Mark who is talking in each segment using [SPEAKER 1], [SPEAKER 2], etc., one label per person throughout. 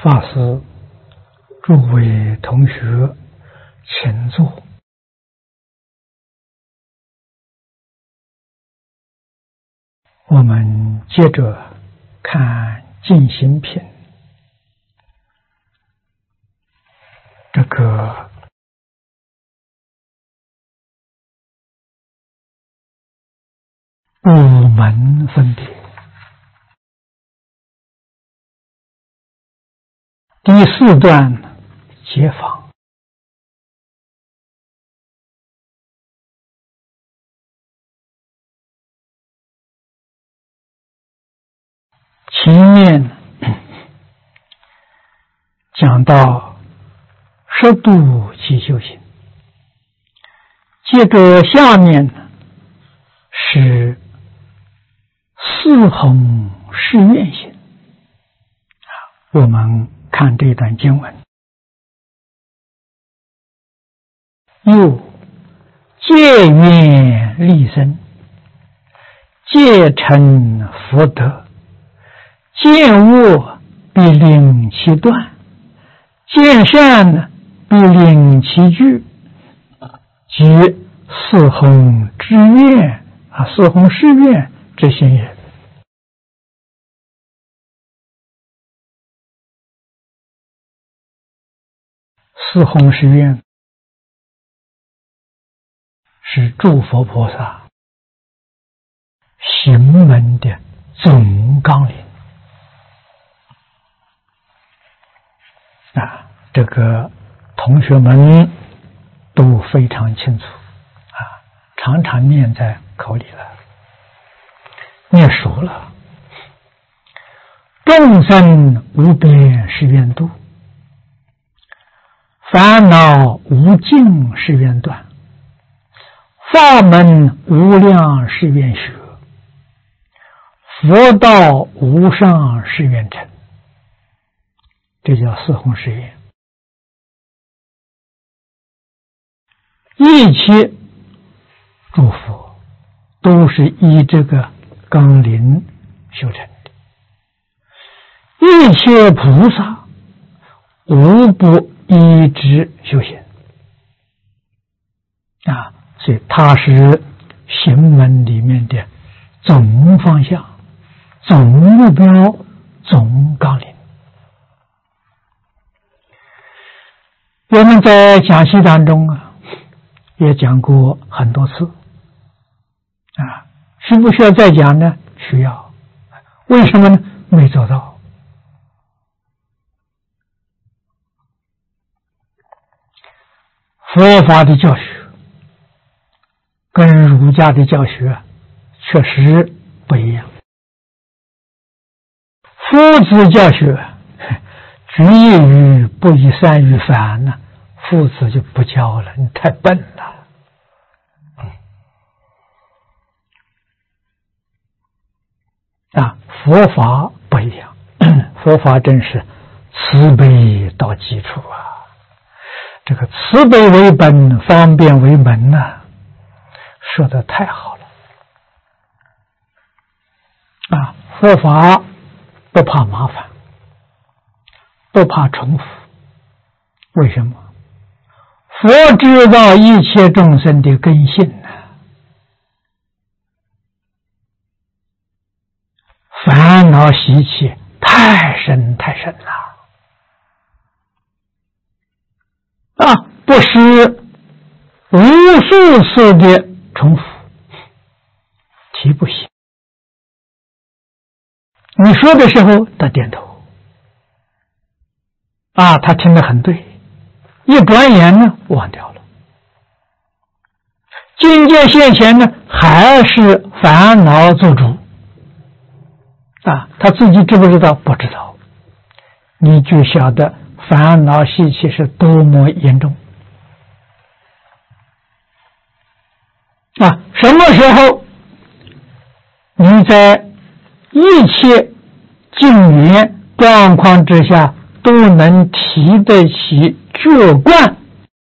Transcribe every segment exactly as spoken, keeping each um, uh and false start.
[SPEAKER 1] 法师，诸位同学，请坐。我们接着看进行品，这个五门分别。第四段解访，前面讲到十度起修行，接着下面是四弘誓愿行。我们看这段经文，又戒愿立身，戒成福德，见恶必令其断，见善必令其具，即四弘之愿啊，四弘誓愿之行也。四弘誓愿是诸佛菩萨行门的总纲领啊，这个同学们都非常清楚啊，常常念在口里了，念熟了。众生无边誓愿度，烦恼无尽誓愿断，法门无量誓愿学，佛道无上誓愿成。这叫四弘誓愿。一切诸佛都是依这个纲领修成的，一切菩萨无不依之修行啊，所以它是行门里面的总方向、总目标、总纲领。我们在讲习当中啊，也讲过很多次啊，需不需要再讲呢？需要。为什么呢？没做到。佛法的教学跟儒家的教学确实不一样。夫子教学举一隅不以三隅反呢，夫子就不教了，你太笨了。啊，佛法不一样，佛法真是慈悲到基础啊。这个慈悲为本，方便为门呐、啊，说的太好了啊！佛法不怕麻烦，不怕重复。为什么？佛知道一切众生的根性呢、啊，烦恼习气太深太深了。啊，不是无数次的重复，提不醒。你说的时候他点头，啊，他听得很对，一转眼呢忘掉了。境界现前呢，还是烦恼做主，啊，他自己知不知道？不知道，你就晓得烦恼习气是多么严重啊！什么时候你在一切境缘状况之下都能提得起觉观，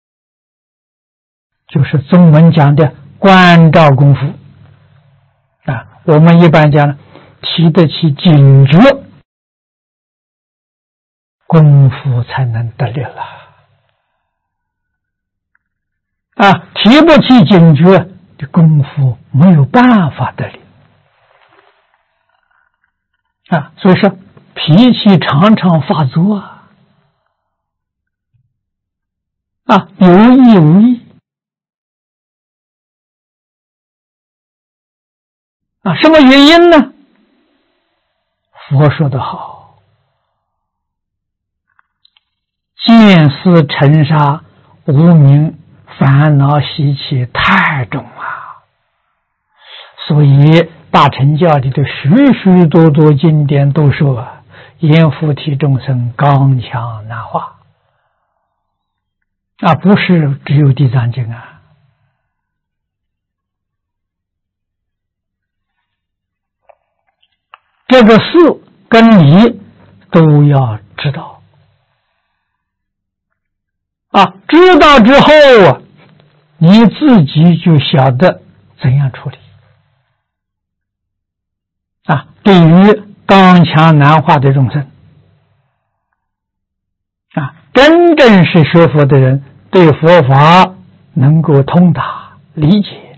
[SPEAKER 1] 就是中文讲的观照功夫啊。我们一般讲提得起警觉， 功夫才能得力了。啊，提不起警觉的功夫没有办法得力。啊，所以说脾气常常发作啊，啊，有意无意。啊，什么原因呢？佛说得好，见思尘沙，无明烦恼习气太重啊，所以大乘教里的许许多多经典都说啊，阎浮提众生刚强难化啊，不是只有地藏经啊。这个事跟理都要知道啊，知道之后啊，你自己就晓得怎样处理啊。对于刚强难化的众生啊，真正是学佛的人，对佛法能够通达理解，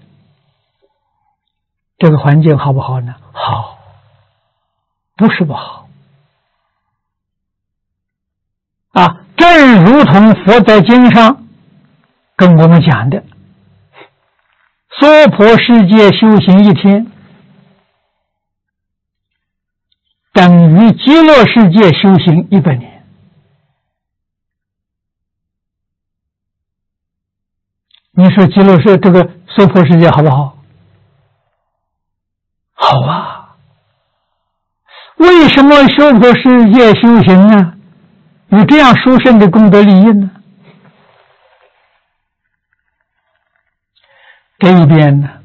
[SPEAKER 1] 这个环境好不好呢？好。不是不好啊，正如同佛在经上跟我们讲的，娑婆世界修行一天，等于极乐世界修行一百年。你说极乐世这个娑婆世界好不好？好啊。为什么娑婆世界修行呢？有这样殊胜的功德利益呢？这一边呢，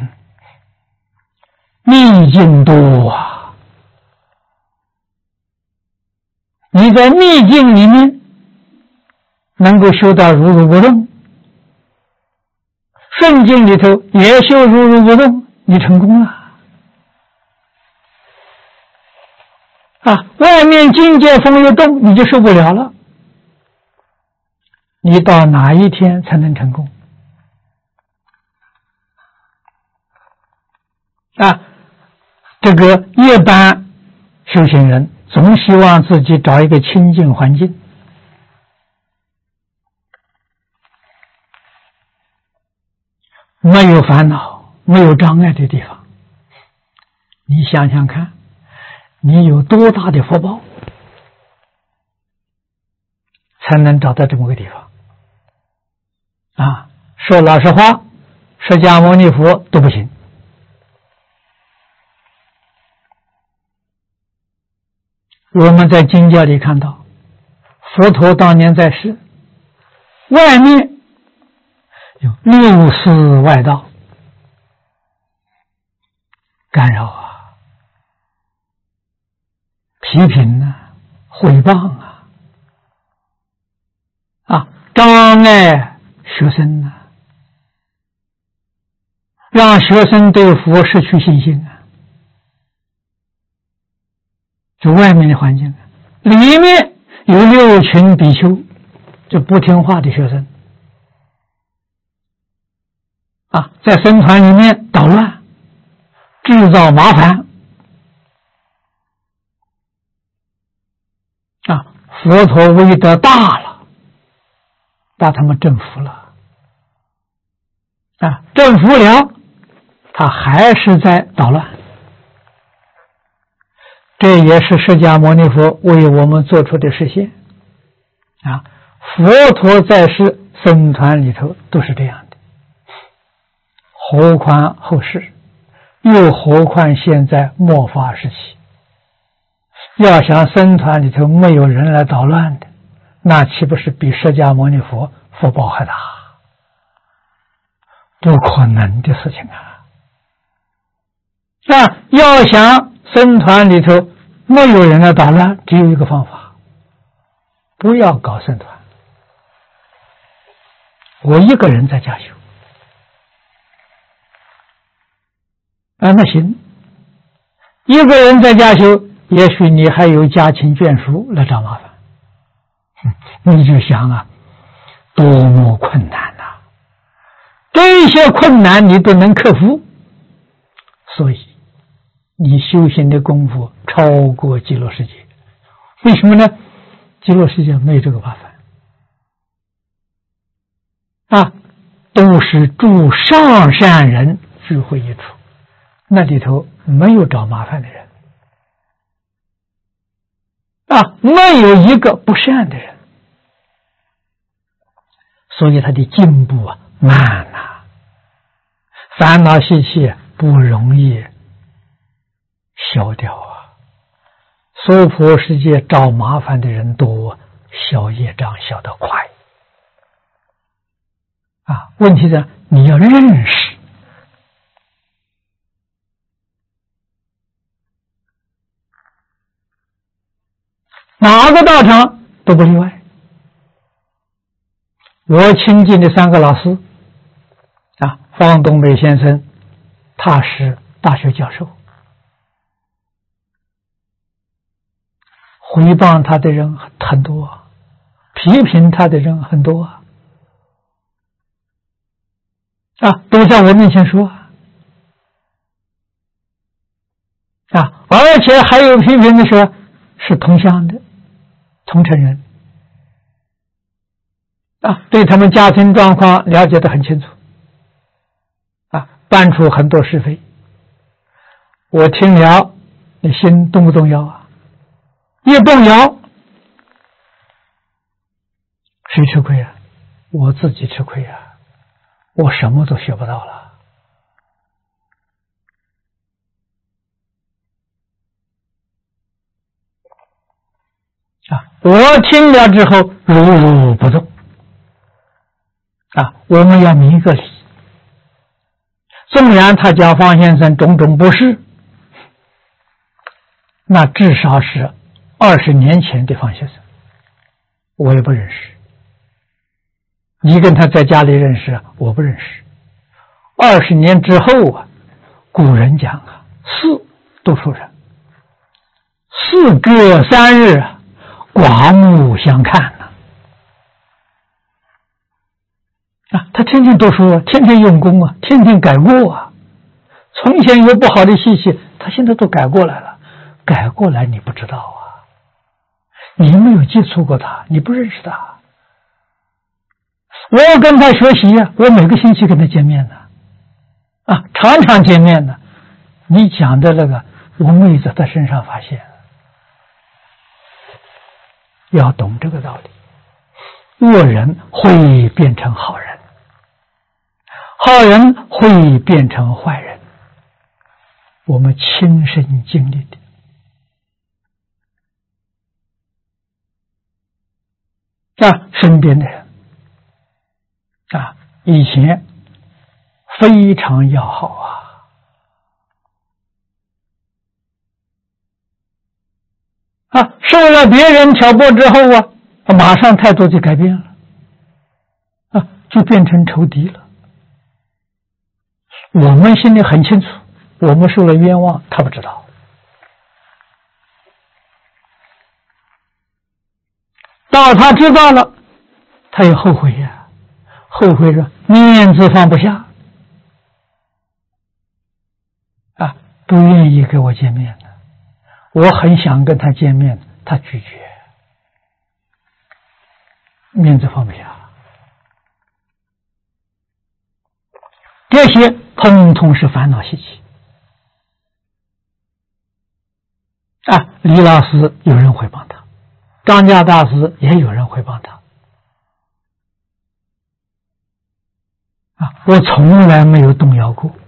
[SPEAKER 1] 秘境多啊！你在秘境里面能够修到如如不动，顺境里头也修如如不动，你成功了。啊，外面境界风一动，你就受不了了。你到哪一天才能成功？啊，这个一般修行人总希望自己找一个清净环境，没有烦恼、没有障碍的地方。你想想看，你有多大的福报，才能找到这么个地方啊？说老实话，释迦牟尼佛都不行。我们在经教里看到，佛陀当年在世，外面有六四外道干扰啊，批评啊，毁谤啊，啊，障碍学生啊，让学生对佛失去信心啊。就外面的环境，里面有六群比丘，就不听话的学生啊，在僧团里面捣乱，制造麻烦啊。佛陀威德大了，把他们征服了啊，征服了，他还是在捣乱。这也是释迦牟尼佛为我们做出的示现啊！佛陀在世，僧团里头都是这样的，何况后世，又何况现在末法时期，要想僧团里头没有人来捣乱的，那岂不是比释迦牟尼佛福报还大？不可能的事情啊！那要想僧团里头没有人来捣乱，只有一个方法，不要搞僧团，我一个人在家修啊，那行，一个人在家修，也许你还有家亲眷属来找麻烦你就想啊，多么困难呐、啊！这些困难你都能克服，所以你修行的功夫超过极乐世界。为什么呢？极乐世界没有这个麻烦啊，都是诸上善人聚会一处，那里头没有找麻烦的人啊，没有一个不善的人，所以他的进步啊慢啊，烦恼习气不容易消掉啊。娑婆世界找麻烦的人多，消业障消得快啊。问题是你要认识，哪个道场都不例外。我亲近的三个老师啊，方东北先生，他是大学教授，回谤他的人很多，批评他的人很多啊，都在我面前说啊，而且还有批评的时候是同乡的同城人啊，对他们家庭状况了解得很清楚啊，搬出很多是非。我听了，你心动不动摇啊？一动摇，谁吃亏啊？我自己吃亏啊！我什么都学不到了啊！我听了之后如如不动啊！我们要明个理，纵然他讲方先生种种不是，那至少是二十年前的方先生，我也不认识。你跟他在家里认识，我不认识。二十年之后啊，古人讲啊，四读书人，四隔三日啊，刮目相看呐、啊。啊，他天天读书啊，天天用功啊，天天改过啊。从前有不好的习气，他现在都改过来了。改过来你不知道啊，你没有接触过他，你不认识他。我跟他学习啊，我每个星期跟他见面呢，啊，常常见面呢。你讲的那个，我没有在他身上发现。要懂这个道理，恶人会变成好人，好人会变成坏人，我们亲身经历的。啊，身边的人啊，以前非常要好啊，啊，受了别人挑拨之后啊，马上态度就改变了，啊，就变成仇敌了。我们心里很清楚，我们受了冤枉，他不知道。到他知道了，他也后悔呀、啊，后悔着面子放不下啊，不愿意跟我见面了。我很想跟他见面，他拒绝，面子放不下。这些通通是烦恼习气啊！李老师有人回谤他，张家大师也有人回谤他啊！我从来没有动摇过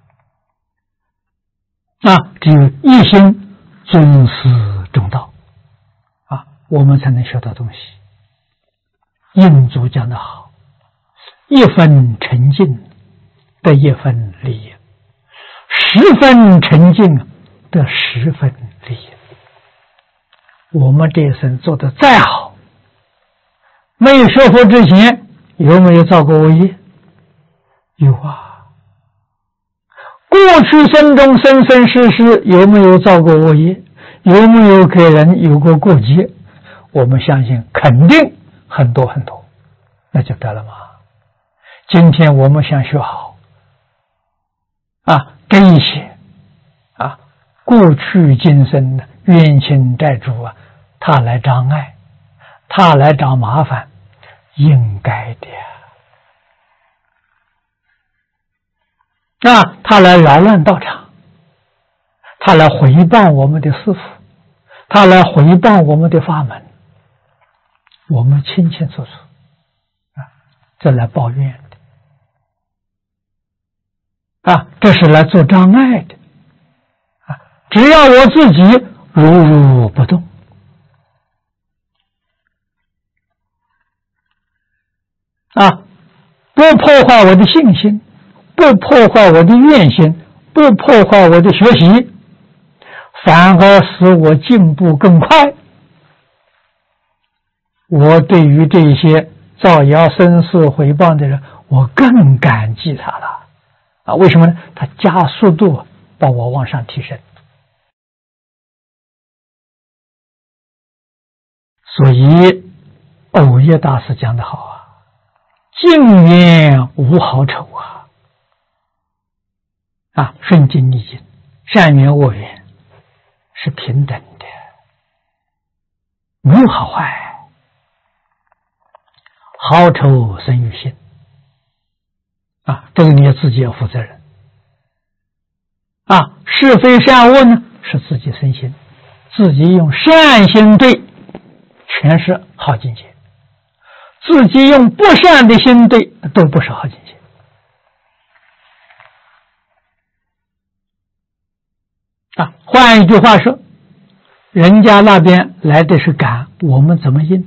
[SPEAKER 1] 啊！只有一心尊师重道啊，我们才能学到东西。印祖讲得好，一分沉静得一分利益，十分沉静得十分利益。我们这一生做得再好，没有学佛之前，有没有造过恶业？有啊。过去生中生生世世有没有造过恶业？有没有给人有过过节？ 我们相信肯定很多很多，那就得了嘛。今天我们想学好啊，这一些啊过去今生的冤亲债主啊，他来障碍，他来找麻烦，应该的啊，他来扰乱道场，他来毁谤我们的师父，他来毁谤我们的法门，我们清清楚楚啊，这来抱怨的啊，这是来做障碍的啊。只要我自己如如不动啊，不破坏我的信心，不破坏我的愿心，不破坏我的学习，反而使我进步更快。我对于这些造谣生事毁谤的人，我更感激他了啊！为什么呢？他加速度把我往上提升。所以藕叶大师讲得好啊，净缘无好丑啊！啊，顺境逆境，善缘恶缘是平等的，没有好坏。好丑生于心啊，这个你要自己要负责任啊。是非善恶呢，是自己生心，自己用善心对，全是好境界；自己用不善的心对，都不是好境界啊。换一句话说，人家那边来的是感，我们怎么应？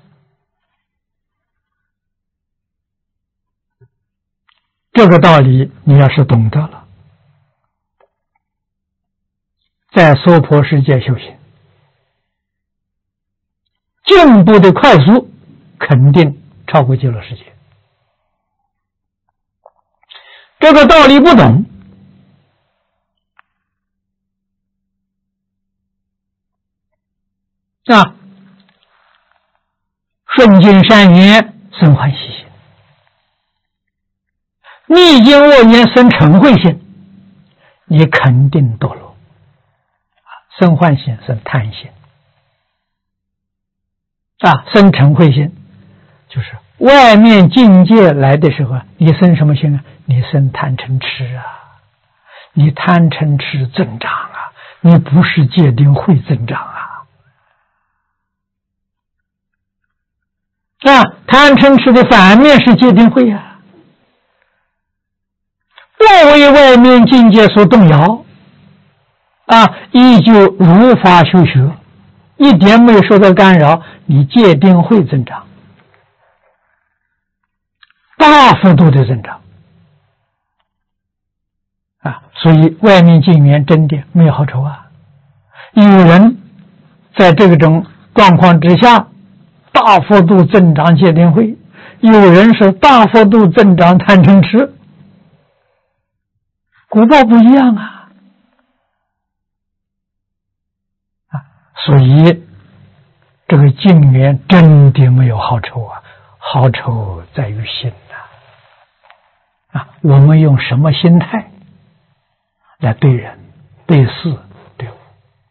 [SPEAKER 1] 这个道理你要是懂得了，在娑婆世界修行，进步的快速肯定超过极乐世界。这个道理不懂啊，顺境善缘生欢喜心，逆境恶缘生嗔恚心，你肯定堕落。生欢心生贪心啊，生嗔恚心就是外面境界来的时候，你生什么心啊？你生贪嗔痴啊，你贪嗔痴增长啊，你不是戒定慧增长啊。啊，贪嗔痴的反面是戒定慧啊，不为外面境界所动摇啊，依旧如法修学，一点没有受到干扰，你戒定慧增长，大幅度的增长啊，所以外面境缘真的没有好处啊。有人在这种状况之下大幅度增长戒定慧，有人是大幅度增长贪嗔痴，果报不一样啊！啊，所以这个境缘真的没有好处啊，好处在于心呐！啊，我们用什么心态来对人、对事、对物？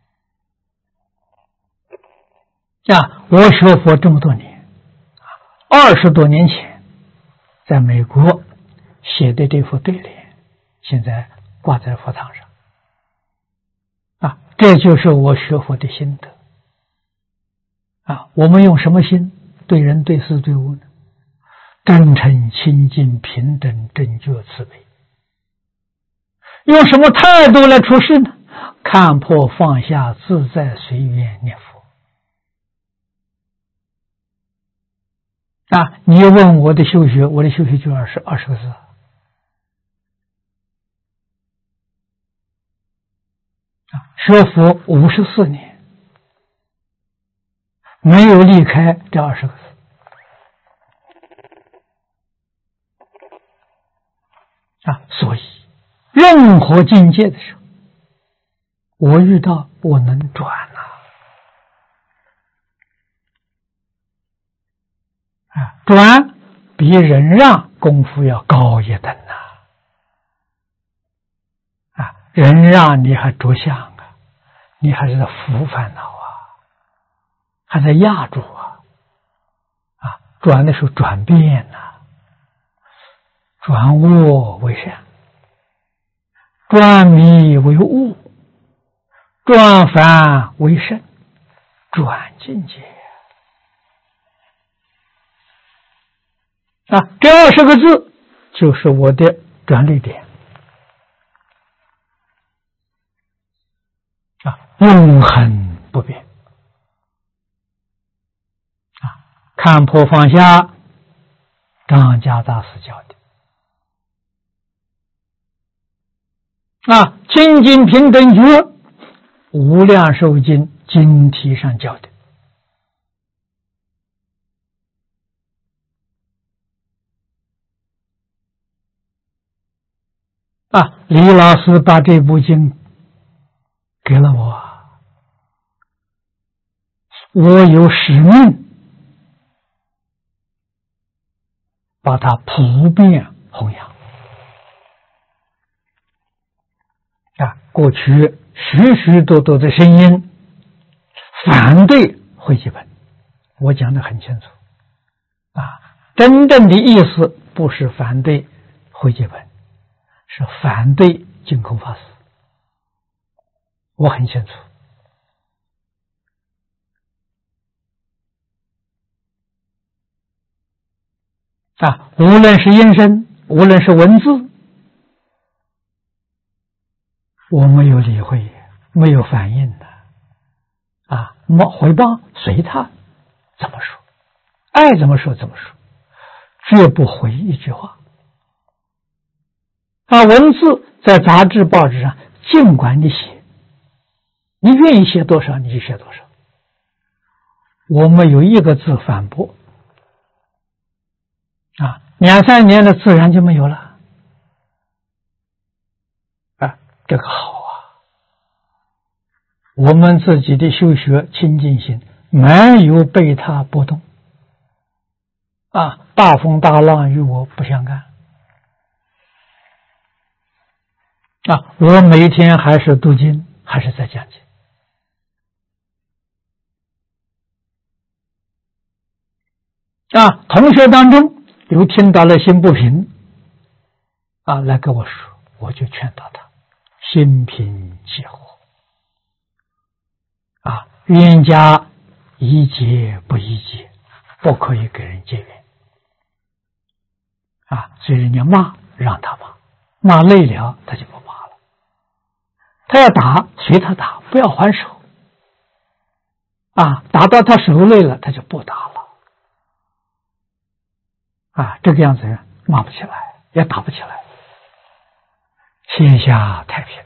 [SPEAKER 1] 啊，我学佛这么多年，二十多年前在美国写的这副对联，现在挂在佛堂上啊，这就是我学佛的心得啊。我们用什么心对人、对事、对物呢？真诚、清净、平等、正觉、慈悲。用什么态度来处事呢？看破放下，自在随缘念佛啊！你问我的修学，我的修学就二十二十个字啊，学佛五十四年，没有离开这二十个字啊。所以任何境界的时候，我遇到我能转啊， 啊，转比忍让功夫要高一等呐！啊，忍让你还着相啊，你还是在伏烦恼啊，还在压住啊！啊，转的时候转变呐、啊，转恶为善，转迷为悟，转凡为圣，转境界啊！这二十个字就是我的转捩点啊，永恒不变啊！看破放下，张家大师教的啊，清净平等觉，无量寿经经题上教的啊。李老师把这部经给了我，我有使命把它普遍弘扬啊。过去许许多多的声音反对汇集本，我讲得很清楚啊，真正的意思不是反对汇集本，是反对净空法师，我很清楚啊。无论是音声，无论是文字，我没有理会，没有反应的啊，回报随他怎么说，爱怎么说怎么说，绝不回一句话啊。文字在杂志报纸上尽管你写，你愿意写多少你就写多少，我没有一个字反驳啊，两三年的自然就没有了啊，这个好啊。我们自己的修学清净心没有被它波动啊，大风大浪与我不相干啊，我每天还是读经，还是在讲经啊。同学当中有听到了心不平啊，来跟我说，我就劝导他心平气和啊，冤家宜结不宜结，不可以给人结缘啊。所以人家骂让他骂，骂累了他就不骂了，他要打随他打，不要还手啊，打到他手累了他就不打了啊，这个样子骂不起来，也打不起来，天下太平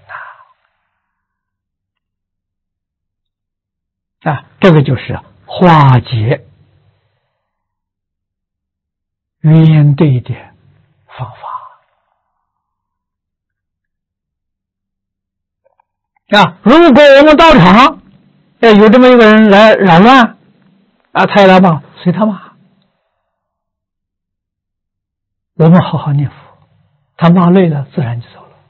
[SPEAKER 1] 呐啊，这个就是化解冤对的方法啊。如果我们到场哎，有这么一个人来扰乱啊，他也来骂，随他骂，我们好好念佛，他骂累了自然就走了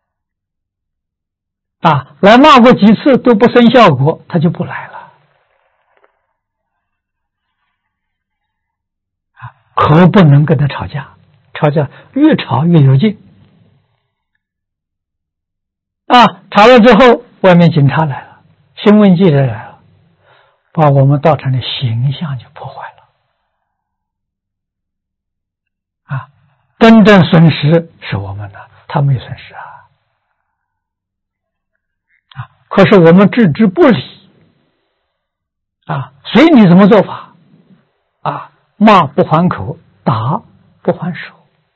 [SPEAKER 1] 啊。来骂过几次都不生效果，他就不来了啊。可不能跟他吵架，吵架越吵越有劲啊。吵了之后外面警察来了，新闻记者来了，把我们道场的形象就破坏了啊！真正损失是我们的，他没损失啊！啊！可是我们置之不理啊，随你怎么做法啊，骂不还口，打不还手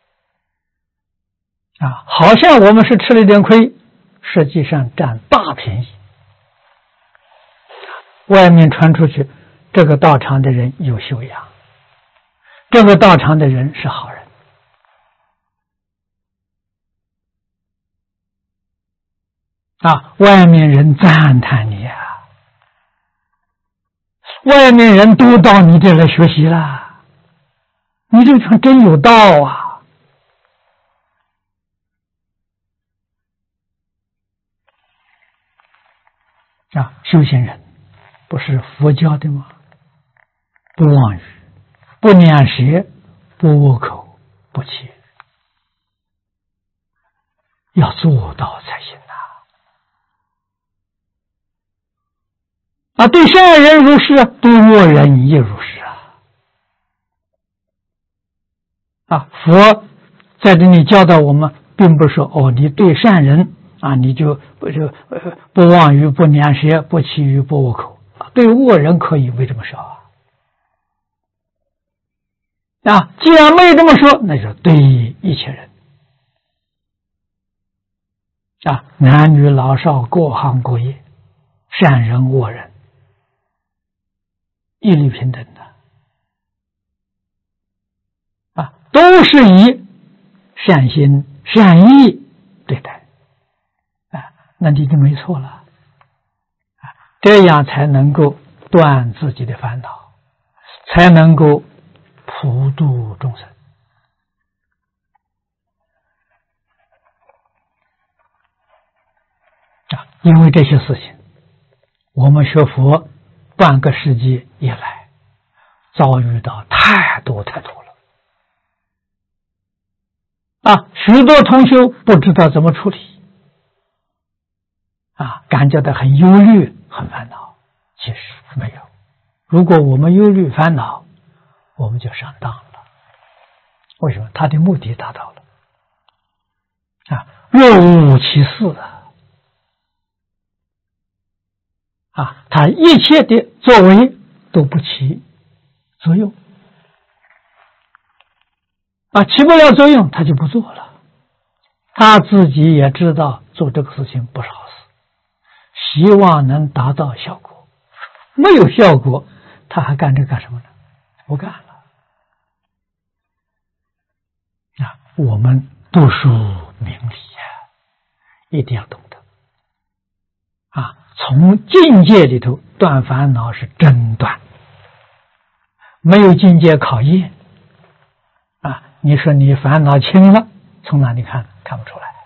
[SPEAKER 1] 啊，好像我们是吃了一点亏，实际上占大便宜。外面传出去，这个道场的人有修养，这个道场的人是好人啊，外面人赞叹你啊，外面人都到你这来学习了你这个地方真有道啊！啊，修行人不是佛教的吗？不妄语，不两舌，不恶口，不绮语，要做到才行呐！啊，对善人如是，对恶人亦如是啊！啊，佛在这里教导我们，并不是说哦，你对善人啊，你就不就呃不妄语，不两舌，不绮语，不恶口啊。对恶人可以，为这么说啊？啊，既然没有这么说，那就对一切人啊，男女老少，各行各业，善人恶人，一律平等的啊，都是以善心善意对待啊，那你就没错了啊，这样才能够断自己的烦恼，才能够普度众生啊！因为这些事情，我们学佛半个世纪以来，遭遇到太多太多了啊！许多同修不知道怎么处理啊，感觉到很忧虑、很烦恼。其实没有，如果我们忧虑、烦恼，我们就上当了。为什么？他的目的达到了啊，若无其事啊，啊，他一切的作为都不起作用啊，起不了作用，他就不做了。他自己也知道做这个事情不是好事，希望能达到效果，没有效果，他还干这干什么呢？不干了。啊，我们读书明理呀，一定要懂得啊！从境界里头断烦恼是真断，没有境界考验啊！你说你烦恼轻了，从哪里看？看不出来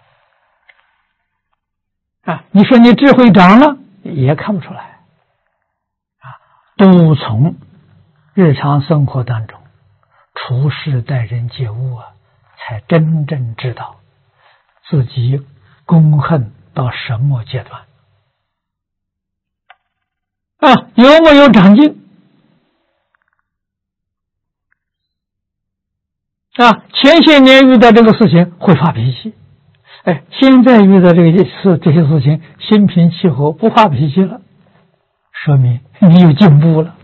[SPEAKER 1] 啊！你说你智慧长了，也看不出来啊！都从日常生活当中处事待人接物啊，才真正知道自己功恨到什么阶段啊，有没有长进啊？前些年遇到这个事情会发脾气，哎，现在遇到这个事这些事情心平气和，不发脾气了，说明你有进步了。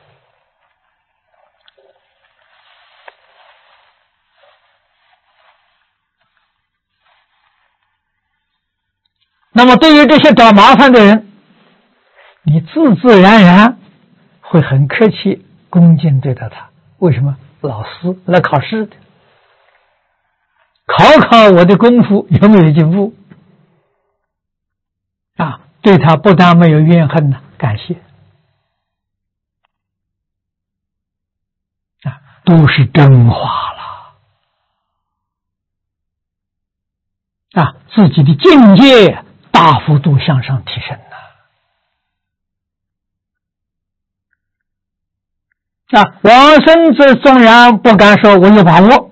[SPEAKER 1] 那么对于这些找麻烦的人，你自自然然会很客气恭敬对待他。为什么？老师来考试的，考考我的功夫有没有进步啊？对他不但没有怨恨呢，感谢啊，都是真话了啊，自己的境界大幅度向上提升了啊！往生者纵然不敢说我有把握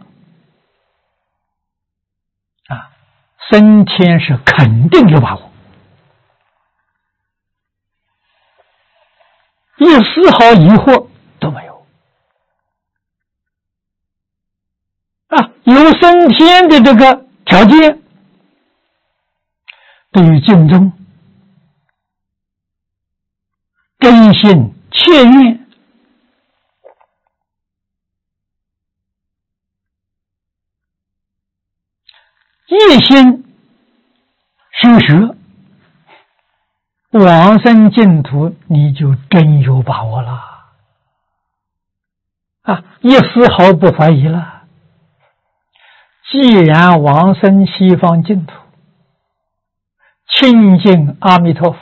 [SPEAKER 1] 啊，升天是肯定有把握，一丝毫疑惑都没有啊！有升天的这个条件，对于敬宗真心切愿一心修学往生净土，你就真有把握了啊！一丝毫不怀疑了。既然往生西方净土，亲近阿弥陀佛，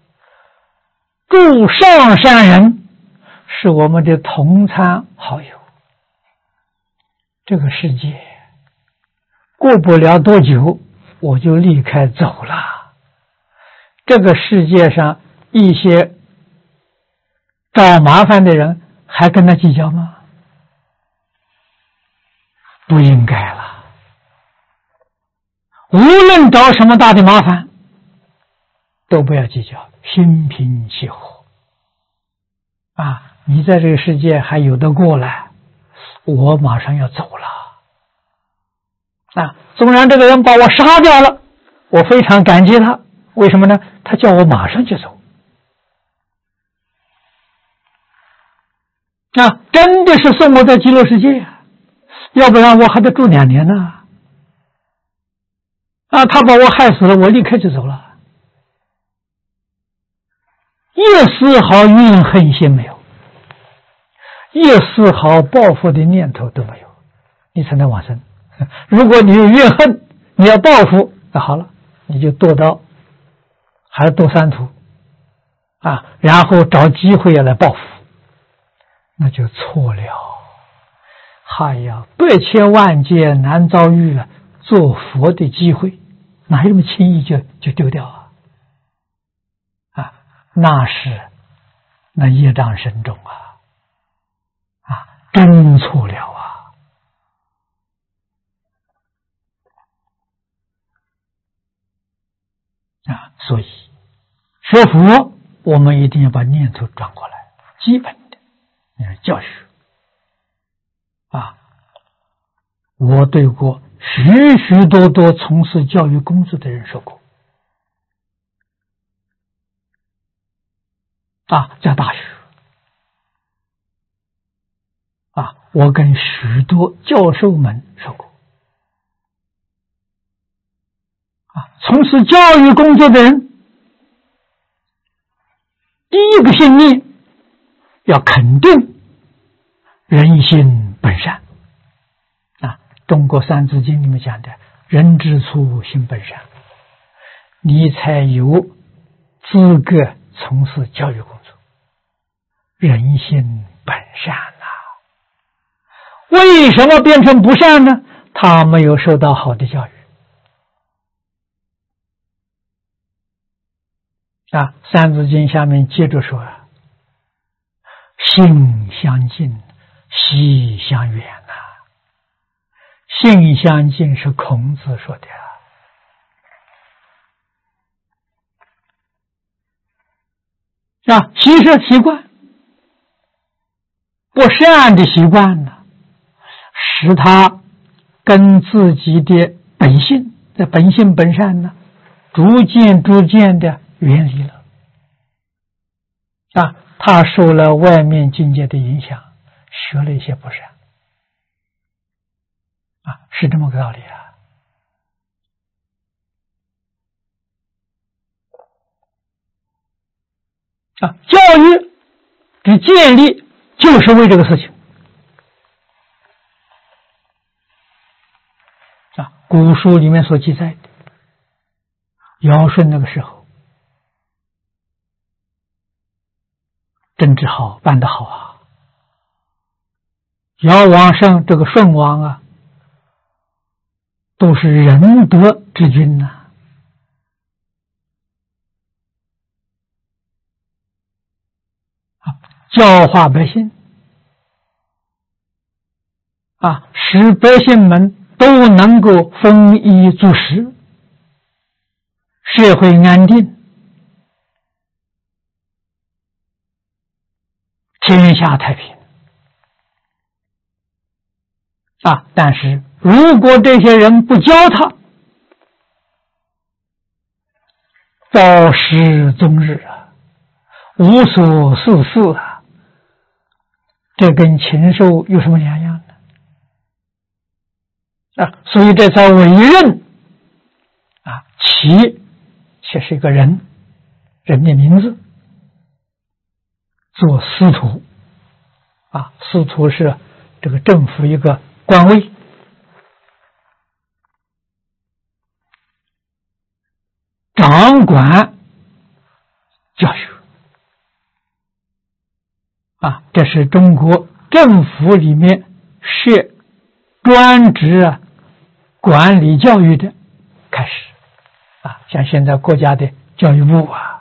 [SPEAKER 1] 诸上善人是我们的同参好友这个世界过不了多久我就离开走了。这个世界上一些找麻烦的人还跟他计较吗？不应该了。无论找什么大的麻烦都不要计较，心平气和啊！你在这个世界还有得过来，我马上要走了啊！纵然这个人把我杀掉了，我非常感激他，为什么呢？他叫我马上就走啊！真的是送我在极乐世界啊，要不然我还得住两年呢啊！他把我害死了，我立刻就走了，一丝毫怨恨心没有，一丝毫报复的念头都没有，你才能往生。如果你有怨恨，你要报复，那好了，你就堕到还是堕三途啊，然后找机会要来报复，那就错了。哎呀，百千万劫难遭遇了，做佛的机会哪有这么轻易就就丢掉啊？啊，那是那业障深重啊，啊，真错了啊！啊，所以学佛我们一定要把念头转过来，基本的教学啊，我对过许许多多从事教育工作的人说过啊，在大学啊，我跟许多教授们说过啊，从事教育工作的人，第一个信念要肯定人心本善啊，中国三字经里面讲的人之初性本善，你才有资格从事教育工作。人心本善啊，为什么变成不善呢？他没有受到好的教育啊。三字经下面接着说啊，性相近，习相远呐、啊。性相近是孔子说的啊，习是习惯，不善的习惯呢，使他跟自己的本性的本性本善呢，逐渐逐渐的远离了啊，他受了外面境界的影响，学了一些不善啊，是这么个道理啊。啊，教育的建立就是为这个事情啊。古书里面所记载的，尧舜那个时候政治好，办得好啊。尧王上这个舜王啊，都是仁德之君呐、啊。教化百姓啊，使百姓们都能够丰衣足食，社会安定，天下太平啊。但是如果这些人不教他，暴食终日啊，无所事事啊，这跟禽兽有什么两样呢？啊，所以这才委任啊，其且是一个人，人的名字，做司徒啊，司徒是这个政府一个官位，掌管教育啊，这是中国政府里面设专职啊管理教育的开始啊，像现在国家的教育部啊，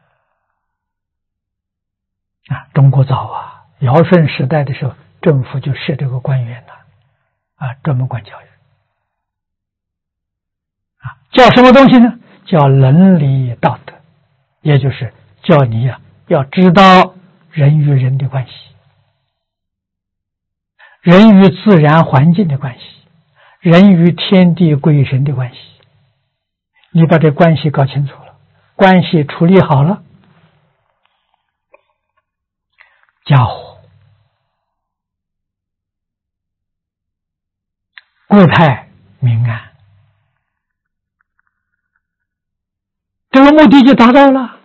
[SPEAKER 1] 啊，中国早啊，尧舜时代的时候，政府就设这个官员了，啊，专门管教育，啊，叫什么东西呢？叫伦理道德，也就是叫你呀、啊、要知道人与人的关系，人与自然环境的关系，人与天地鬼神的关系，你把这关系搞清楚了，关系处理好了，家和国泰民安，这个目的就达到了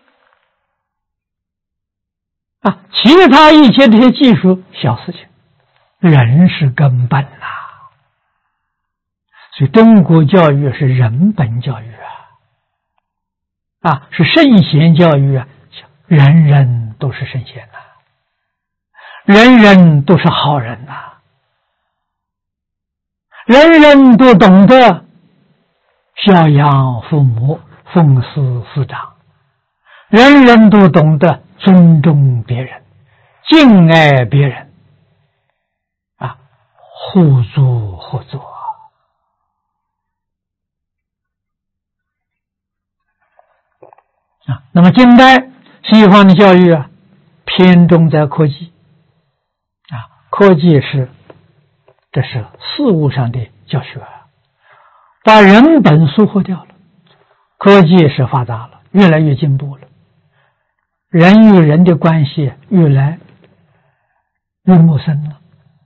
[SPEAKER 1] 啊！其他一切这些技术小事情，人是根本呐、啊。所以中国教育是人本教育啊，啊，是圣贤教育啊，人人都是圣贤呐、啊，人人都是好人呐、啊，人人都懂得孝养父母，奉事师长，人人都懂得尊重别人，敬爱别人，啊，互助合作啊。那么近代西方的教育啊，偏重在科技啊，科技是这是事物上的教学，把人本疏忽掉了。科技是发达了，越来越进步了，人与人的关系越来越陌生了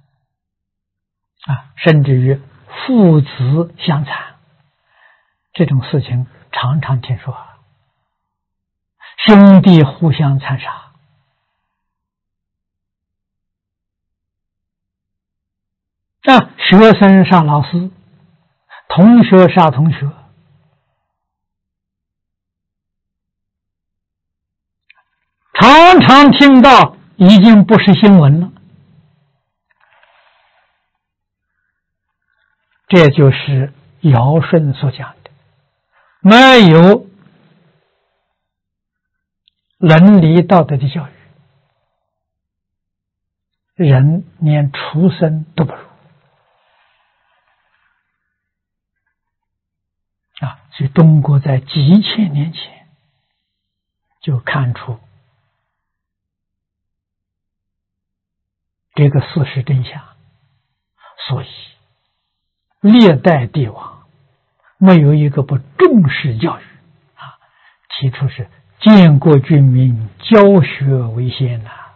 [SPEAKER 1] 啊，甚至于父子相残这种事情常常听说，兄弟互相残杀啊，学生杀老师，同学杀同学，常常听到，已经不是新闻了。这就是尧舜所讲的，没有伦理道德的教育，人连畜生都不如啊！所以中国在几千年前就看出这个事实真相，所以历代帝王没有一个不重视教育啊，提出是建国军民，教学为先呐、啊，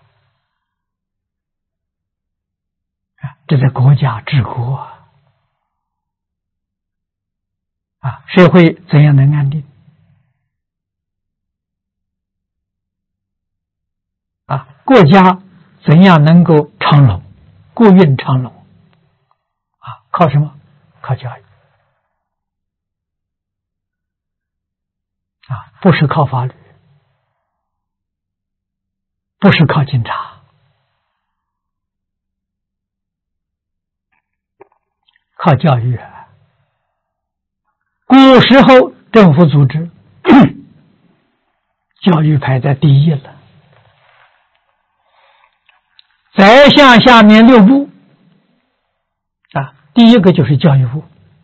[SPEAKER 1] 这是国家治国啊，啊，社会怎样能安定啊？国家怎样能够长隆，国运长隆啊？靠什么？靠教育啊，不是靠法律，不是靠警察，靠教育啊。古时候政府组织教育排在第一了，宰相下面六部啊，第一个就是教育部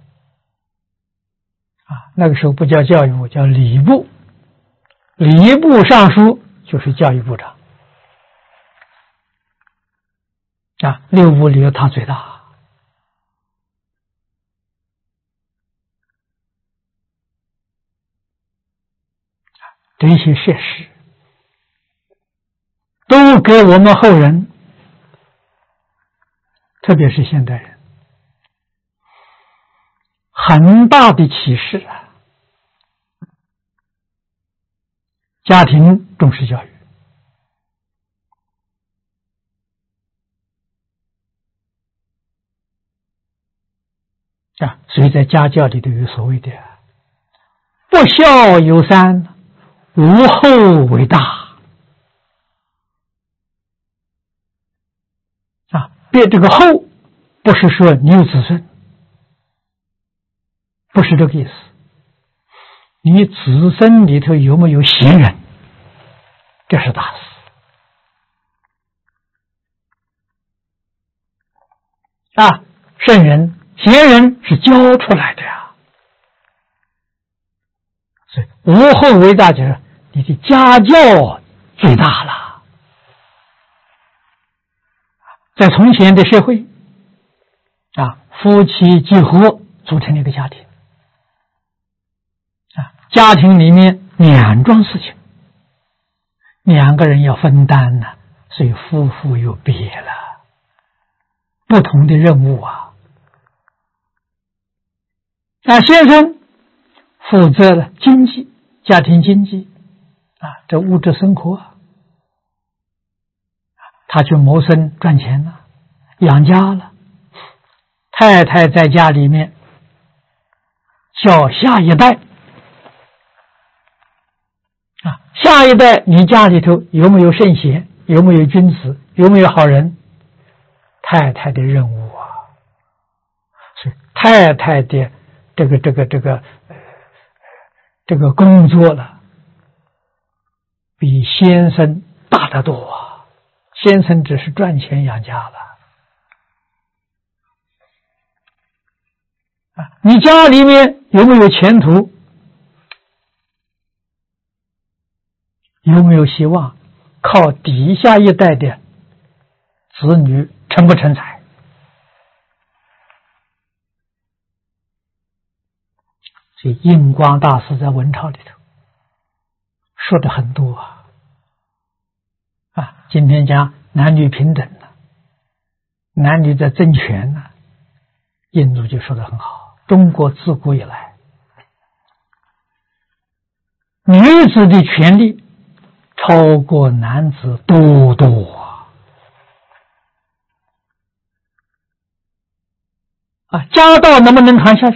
[SPEAKER 1] 啊，那个时候不叫教育部，叫礼部，礼部尚书就是教育部长啊，六部里头他最大。这些设施都给我们后人，特别是现代人很大的启示啊！家庭重视教育啊，所以在家教里头有所谓的不孝有三，无后为大啊，别这个后不是说你有子孙，不是这个意思。你子孙里头有没有贤人，这是大事啊！圣人、贤人是教出来的呀。所以无后为大，就是你的家教最大了。在从前的社会啊，夫妻结合组成了一个家庭啊，家庭里面两桩事情，两个人要分担呢，所以夫妇又别了，不同的任务啊。那先生负责了经济，家庭经济啊，这物质生活啊，他去谋生赚钱了，养家了。太太在家里面教下一代啊，下一代你家里头有没有圣贤，有没有君子，有没有好人，太太的任务啊。所以太太的这个这个这个这个工作了，比先生大得多啊！先生只是赚钱养家了啊！你家里面有没有前途？有没有希望？靠底下一代的子女成不成才？所以印光大师在文钞里头说的很多啊啊！今天讲男女平等了，男女的争权呢，印度就说得很好。中国自古以来，女子的权利超过男子多多啊！啊，家道能不能传下去？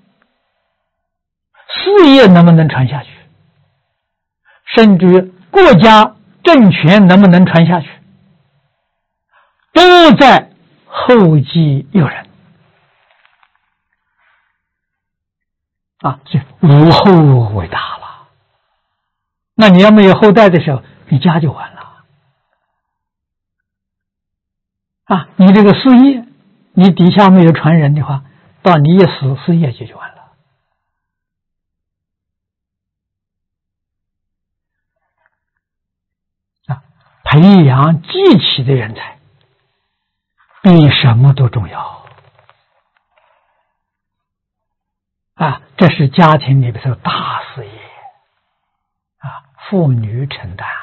[SPEAKER 1] 事业能不能传下去？甚至于国家政权能不能传下去？都在后继有人啊！这无后为大了。那你要没有后代的时候，你家就完了啊！你这个事业，你底下没有传人的话，到你一死，事业就就完了。啊，培养继起的人才比什么都重要啊！这是家庭里边的大事业啊，妇女承担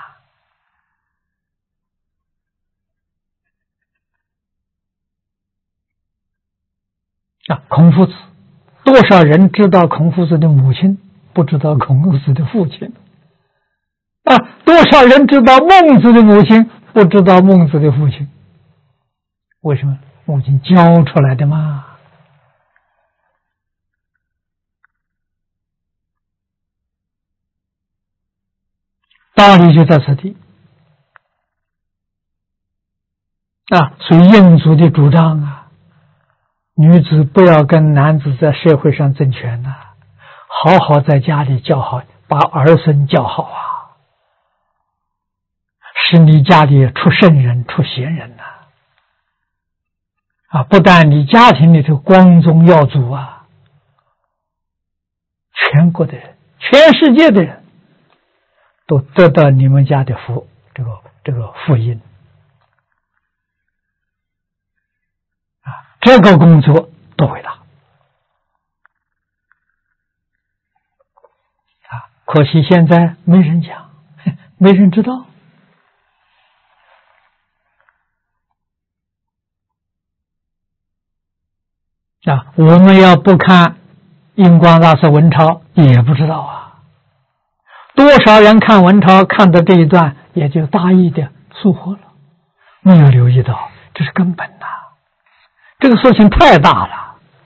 [SPEAKER 1] 啊。孔夫子，多少人知道孔夫子的母亲，不知道孔夫子的父亲啊？多少人知道孟子的母亲，不知道孟子的父亲？为什么？母亲教出来的嘛。道理就在此地啊！所以印祖的主张啊，女子不要跟男子在社会上争权呐、啊，好好在家里教好，把儿孙教好啊，使你家里出圣人、出贤人呐、啊！啊，不但你家庭里头光宗耀祖啊，全国的人、全世界的人都得到你们家的福，这个这个福音啊，这个工作多伟大啊！可惜现在没人讲，没人知道啊！我们要不看印光大师文钞，也不知道啊。多少人看文钞，看到这一段也就大意的疏忽了，没有留意到这是根本呐、啊！这个事情太大了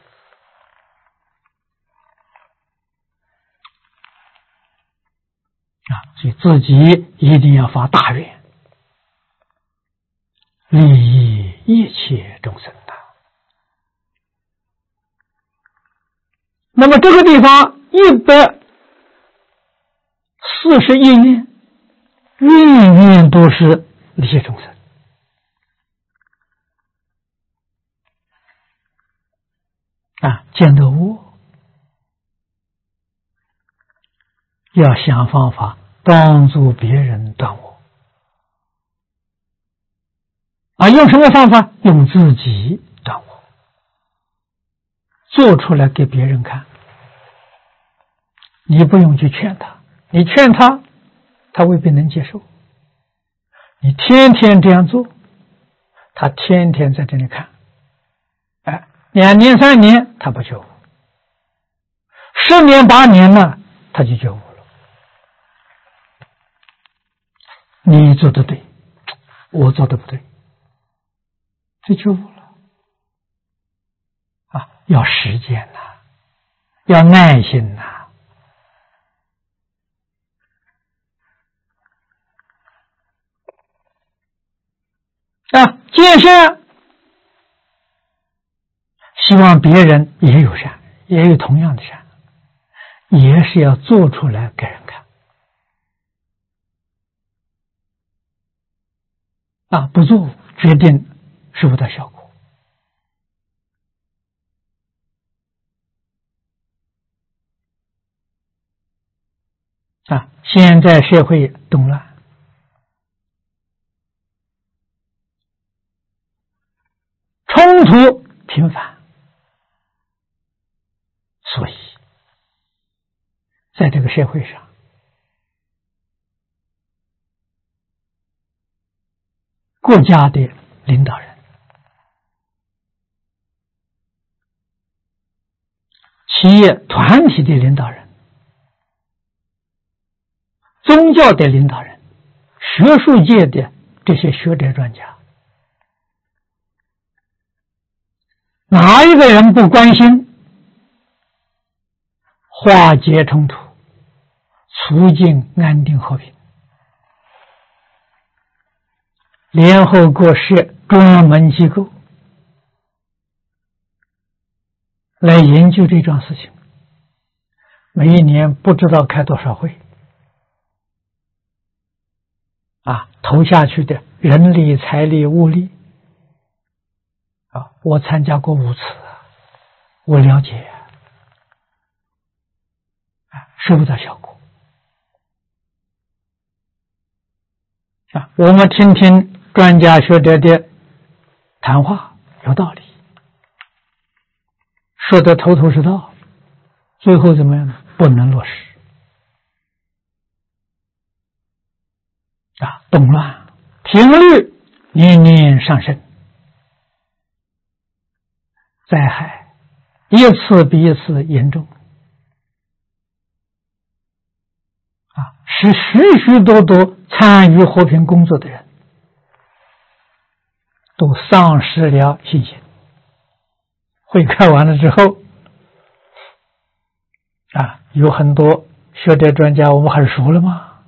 [SPEAKER 1] 啊！所以自己一定要发大愿，利益一切众生的那么这个地方一百四十一年，院院都是利益众生。啊，见得我要想方法帮助别人断我。啊，用什么方法？用自己断我，做出来给别人看。你不用去劝他，你劝他，他未必能接受。你天天这样做，他天天在这里看，哎，两年三年他不觉悟，十年八年了他就觉悟了。你做的对，我做的不对，这觉悟了啊！要时间呐、啊，要耐心呐、啊。啊，见善，希望别人也有善，也有同样的善，也是要做出来给人看。啊，不做决定收不到效果。啊，现在社会动乱，冲突频繁，所以在这个社会上，国家的领导人、企业团体的领导人、宗教的领导人、学术界的这些学者专家，哪一个人不关心化解冲突、促进安定和平？联合国设专门机构来研究这桩事情，每一年不知道开多少会啊，投下去的人力、财力、物力啊，我参加过五次，我了解啊，收不到效果啊。我们听听专家学者的谈话，有道理，说得头头是道，最后怎么样呢？不能落实啊！动乱频率年年上升，灾害一次比一次严重啊！使许许多多参与和平工作的人都丧失了信心。会开完了之后啊，有很多学者专家我们还是熟了吗？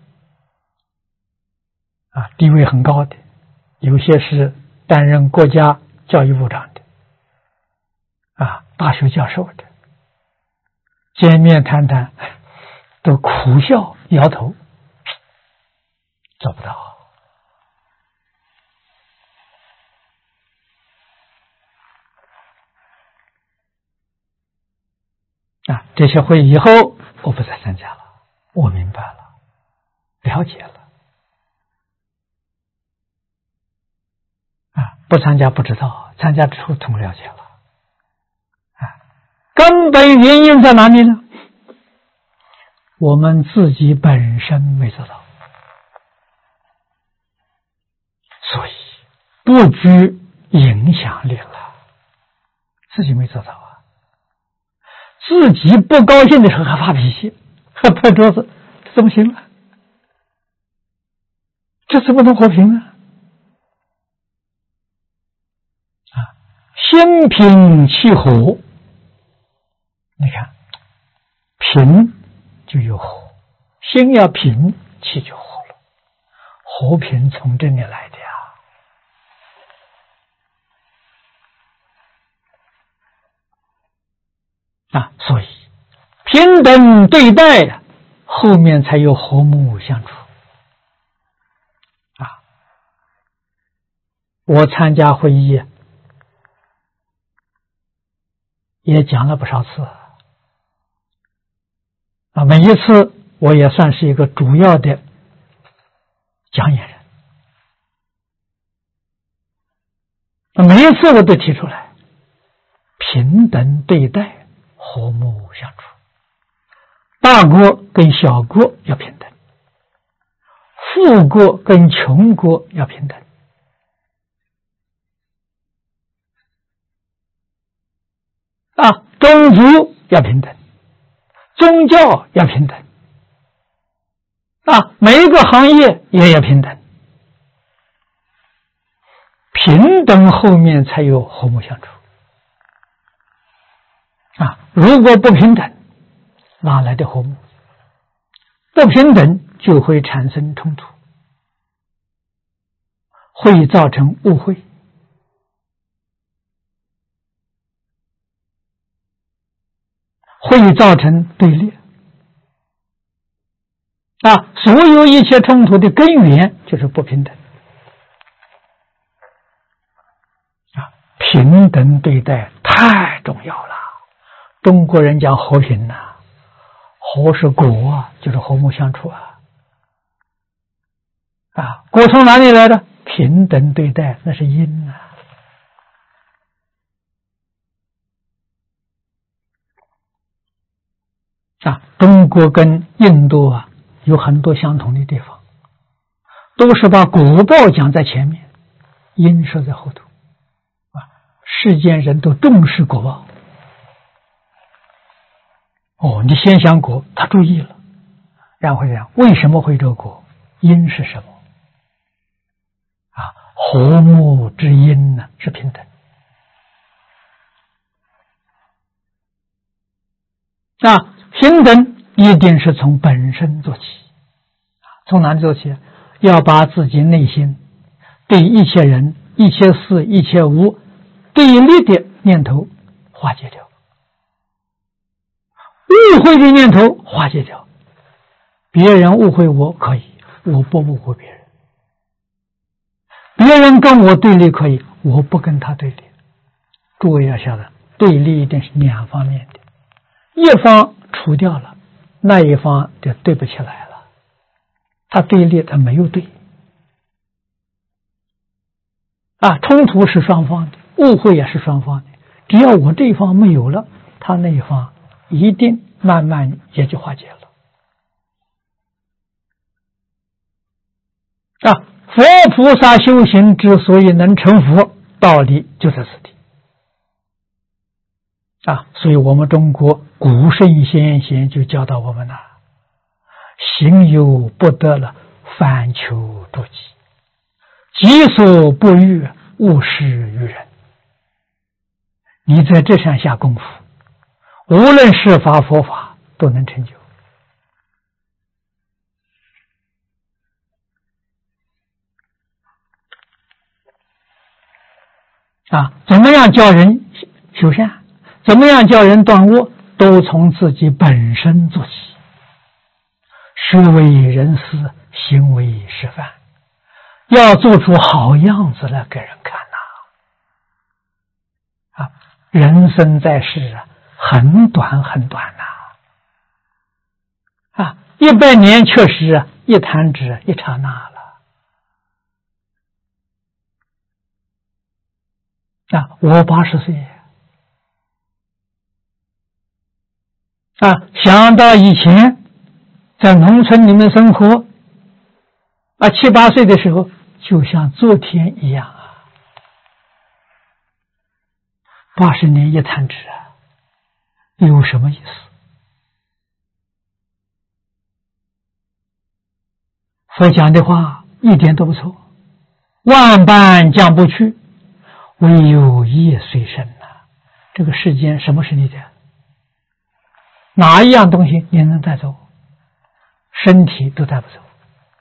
[SPEAKER 1] 啊，地位很高的，有些是担任国家教育部长的，啊，大学教授的，见面谈谈都苦笑摇头，做不到。啊，这些会以后我不再参加了，我明白了，了解了。啊，不参加不知道，参加之后同了解了。啊，根本原因在哪里呢？我们自己本身没做到，所以不具影响力了，自己没做到啊。自己不高兴的时候还发脾气，还拍桌子，这怎么行了？这怎么能和平呢？啊，心平气和，你看，平就有和，心要平，气就和了，和平从这里来的呀。啊，所以平等对待呀，后面才有和睦相处。啊，我参加会议也讲了不少次啊，每一次我也算是一个主要的讲演人，每一次我都提出来，平等对待，和睦相处，大国跟小国要平等，富国跟穷国要平等。啊，种族要平等，宗教要平等，啊，每一个行业也要平等，平等后面才有和睦相处。啊，如果不平等，哪来的和睦？不平等就会产生冲突，会造成误会。会造成对立啊！所有一切冲突的根源就是不平等啊！平等对待太重要了。中国人讲和平呐、啊，和是果啊，就是和睦相处啊啊！果从哪里来的？平等对待，那是因啊。啊，中国跟印度啊有很多相同的地方，都是把果报讲在前面，因说在后头。啊，世间人都重视果报。哦，你先想果，他注意了，然后讲为什么会这个果，因是什么？啊，和睦之因呢是平等。啊。平等一定是从本身做起，从哪里做起？要把自己内心对一切人、一切事、一切物对立的念头化解掉，误会的念头化解掉。别人误会我可以，我不误会别人；别人跟我对立可以，我不跟他对立。诸位要晓得，对立一定是两方面的，一方除掉了，那一方就对不起来了。他对立，他没有对啊，冲突是双方的，误会也是双方的。只要我这一方没有了，他那一方一定慢慢也就化解了。啊，佛菩萨修行之所以能成佛，道理就在此地。啊，所以我们中国古圣先贤就教导我们了：行有不得了，反求诸己；己所不欲，勿施于人。你在这上下功夫，无论是法佛法都能成就。啊，怎么样叫人修善？怎么样叫人断恶？都从自己本身做起，说为人师，行为示范，要做出好样子来给人看呐！啊，人生在世啊，很短很短呐！啊，一百年确实啊，一弹指一刹那了。啊，我八十岁。啊，想到以前在农村里面生活，啊，七八岁的时候，就像昨天一样啊。八十年一弹指啊，有什么意思？佛讲的话一点都不错，万般讲不去，唯有业随身呐、啊。这个世间什么是你的？哪一样东西你能带走？身体都带不走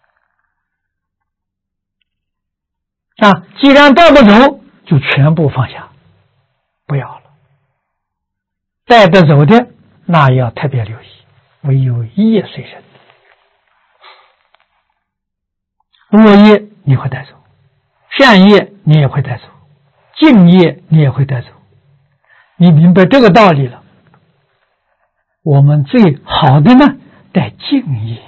[SPEAKER 1] 啊！既然带不走，就全部放下，不要了。带得走的那要特别留意，唯有业随身，恶业你会带走，善业你也会带走，敬业你也会带走。你明白这个道理了，我们最好的呢，带敬业。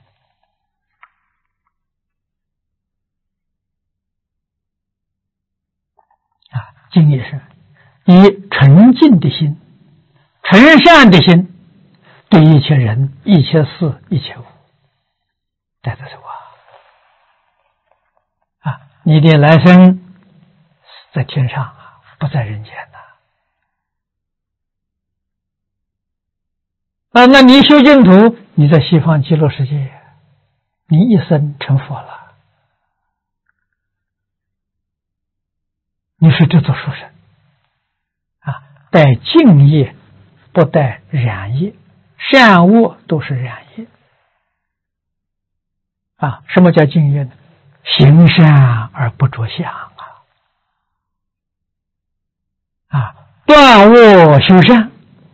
[SPEAKER 1] 啊，敬业是以纯净的心、纯善的心，对一切人、一切事、一切物带着走啊！啊，你的来生在天上啊，不在人间呐。啊，那你修净土，你在西方极乐世界，你一生成佛了，你是这座殊胜啊！带净业，不带染业，善恶都是染业啊！什么叫净业呢？行善而不着相啊！啊，断恶修善，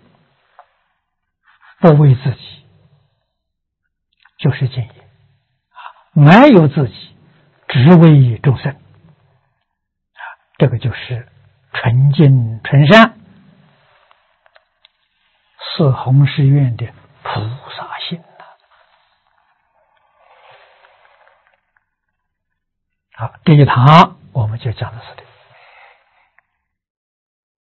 [SPEAKER 1] 不为自己，就是净业啊！没有自己，只为众生啊！这个就是纯净纯善，是弘誓愿的菩萨心呐！好，这一堂我们就讲到这里。